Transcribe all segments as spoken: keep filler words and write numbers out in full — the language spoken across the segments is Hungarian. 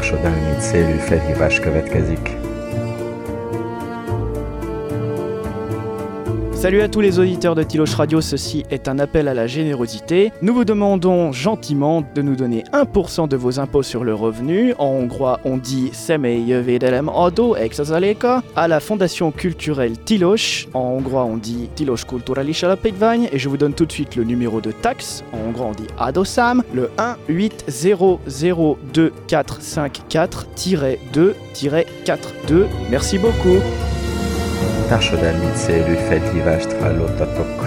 Társadalmi célú felhívás következik. Salut à tous les auditeurs de Tiloche Radio, ceci est un appel à la générosité. Nous vous demandons gentiment de nous donner un pour cent de vos impôts sur le revenu. En hongrois, on dit Személy jövedelem adó egy százaléka. À la fondation culturelle Tilos, en hongrois on dit Tilos Kulturális Alapítvány. Et je vous donne tout de suite le numéro de taxe. En hongrois on dit adószám, le un huit zéro zéro deux quatre cinq quatre deux quatre-deux. Merci beaucoup. Társadalmi célú felhívást hallottatok.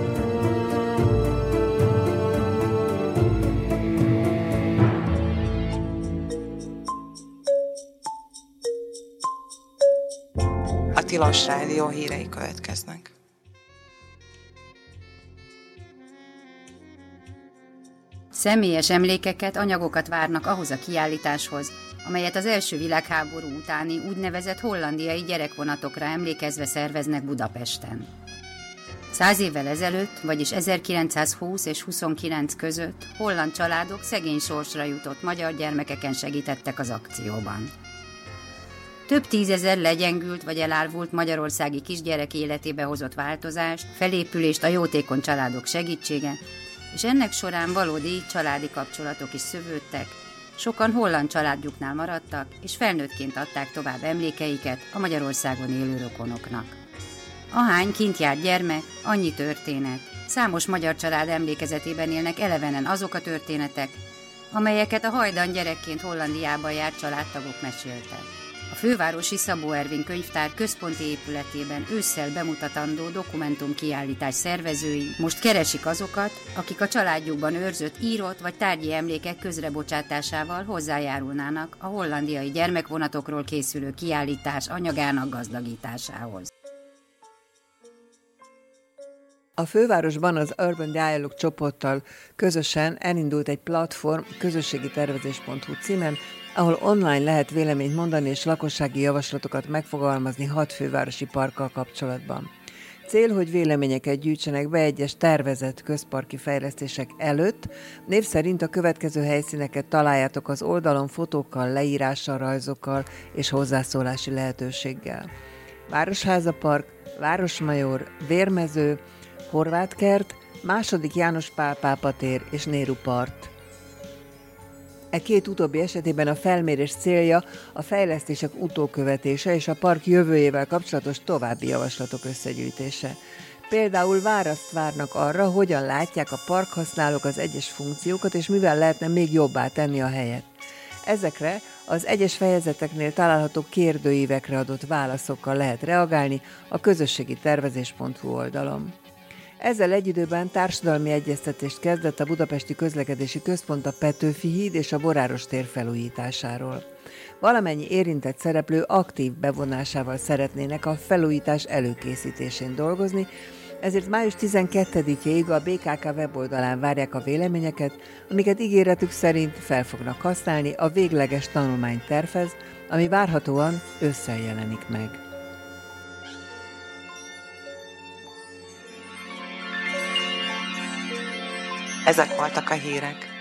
A Tilos Rádió hírei következnek. Személyes emlékeket, anyagokat várnak ahhoz a kiállításhoz, amelyet az első világháború utáni úgynevezett hollandiai gyerekvonatokra emlékezve szerveznek Budapesten. Száz évvel ezelőtt, vagyis ezerkilencszázhúsz és huszonkilenc között holland családok szegény sorsra jutott magyar gyermekeken segítettek az akcióban. Több tízezer legyengült vagy elárvult magyarországi kisgyerek életébe hozott változást, felépülést a jótékony családok segítsége, és ennek során valódi családi kapcsolatok is szövődtek, sokan holland családjuknál maradtak, és felnőttként adták tovább emlékeiket a Magyarországon élő rokonoknak. Ahány kint járt gyermek, annyi történet. Számos magyar család emlékezetében élnek elevenen azok a történetek, amelyeket a hajdan gyerekként Hollandiában járt családtagok meséltek. A fővárosi Szabó Ervin könyvtár központi épületében ősszel bemutatandó dokumentumkiállítás szervezői most keresik azokat, akik a családjukban őrzött írott vagy tárgyi emlékek közrebocsátásával hozzájárulnának a hollandiai gyermekvonatokról készülő kiállítás anyagának gazdagításához. A fővárosban az Urban Dialogue csoporttal közösen elindult egy platform közösségi tervezés pont hu címen, ahol online lehet véleményt mondani és lakossági javaslatokat megfogalmazni hat fővárosi parkkal kapcsolatban. Cél, hogy véleményeket gyűjtsenek be egyes tervezett közparki fejlesztések előtt. Név szerint a következő helyszíneket találjátok az oldalon fotókkal, leírással, rajzokkal és hozzászólási lehetőséggel. Városháza Park, Városmajor, Vérmező, Horváthkert, második János Pál pápa tér és Nehru part. E két utóbbi esetében a felmérés célja a fejlesztések utókövetése és a park jövőjével kapcsolatos további javaslatok összegyűjtése. Például választ várnak arra, hogyan látják a parkhasználók az egyes funkciókat, és mivel lehetne még jobbá tenni a helyet. Ezekre az egyes fejezeteknél található kérdőívekre adott válaszokkal lehet reagálni a közösségi tervezés pont hu oldalon. Ezzel egy időben társadalmi egyeztetést kezdett a Budapesti Közlekedési Központ a Petőfi híd és a Boráros tér felújításáról. Valamennyi érintett szereplő aktív bevonásával szeretnének a felújítás előkészítésén dolgozni, ezért május tizenkettedikéig a bé ká ká weboldalán várják a véleményeket, amiket ígéretük szerint fel fognak használni a végleges tanulmánytervhez, ami várhatóan ősszel jelenik meg. Ezek voltak a hírek.